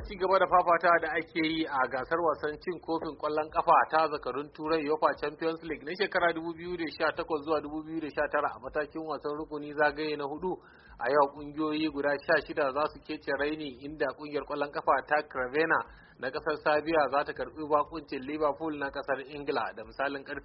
ci gaba da fafata da ake yi a gasar wasan cin kofin kwallon kafa ta zakarun turai UEFA Champions League na shekara 2018 zuwa 2019 a matakin wasan rukuni zagaye na hudu. A yau kungiyoyi guda 16 za su kece raini, inda kungiyar kwallon kafa ta Crvena na kasar Serbia za ta karbi bakuncin Liverpool na kasar Ingila da misalin karfe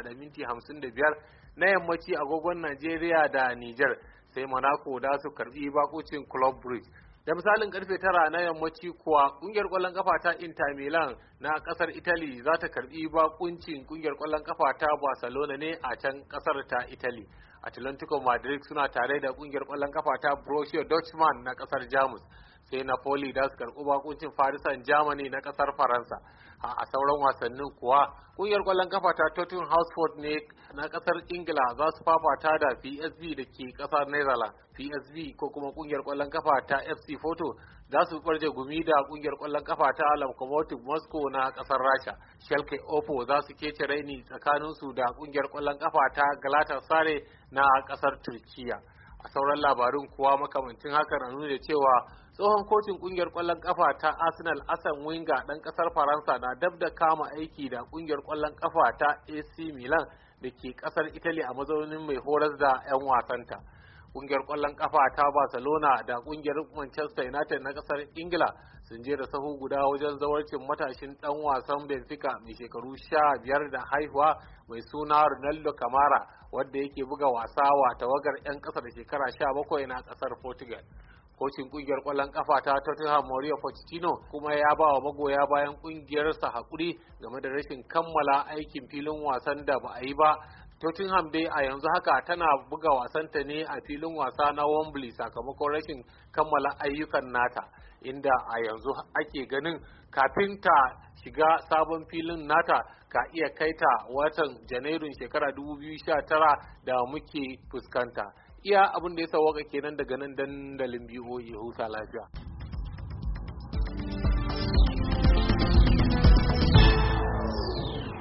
6:55 na yammaci agogon Najeriya da Niger, sai Monaco da su karbi bakuncin Club Brugge. Da misalin karfe 9 na yammaci kuwa kungiyar kwallon kafa ta Inter Milan na kasar Italy za ta karbi bakuncin kungiyar kwallon kafa ta Barcelona ne a can kasar ta Italy. Atlantico Madrid suna tare da kungiyar kwallon kafa ta Borussia Dortmund na kasar Jamus, sai Napoli da su karbi bakuncin Paris Saint-Germain na kasar Faransa. A sauran wasannin kuwa kungiyar kwallon kafa ta Tottenham Hotspur ne na kasar Ingila za su fafata da PSV da ke kasar Netherlands. PSV ko kuma kungiyar kwallon kafa ta FC Porto za su barje gumi da kungiyar kwallon kafa ta Lokomotiv Moscow na kasar Rasha. Schalke 04 za su kece raini tsakanin su da kungiyar kwallon kafa ta Galatasaray na kasar Turkiya. A sauran labarun kuwa makamancin haka na nuna cewa tsohon kocin kungiyar kwallon kafa ta Arsenal Arsene Wenger dan kasar Faransa na dab da kama aiki da kungiyar kwallon kafa ta AC Milan da ke kasar Italy a mazaunin mai horar da 'yan wasanta. Kungiyar kwallon kafa ta Barcelona da kungiyar Manchester United na kasar Ingila sun je da sahu guda wajen zawarcin matashin dan wasan Benfica mai shekaru 15 da haihuwa mai suna Ronaldo Camara, wanda yake buga wasa wa tawagar 'yan kasa da shekara 17 na kasar Portugal. Kocin kungiyar kwallon kafa ta Tottenham Mauricio Pochettino kuma ya ba wa magoya bayan kungiyarsa hakuri game da rashin kammala aikin filin wasan da ba a yi ba. Tottenham dai a yanzu haka tana buga wasanta ne a filin wasa na Wembley sakamakon rashin kammala ayyukan nata, inda a yanzu ake ganin kafin ta shiga sabon filin nata ka iya kaita watan Janairun shekara 2019 da muke fuskanta. Iya abin da ya sauwaka kenan daga nan dandalin BOA, huta lafiya.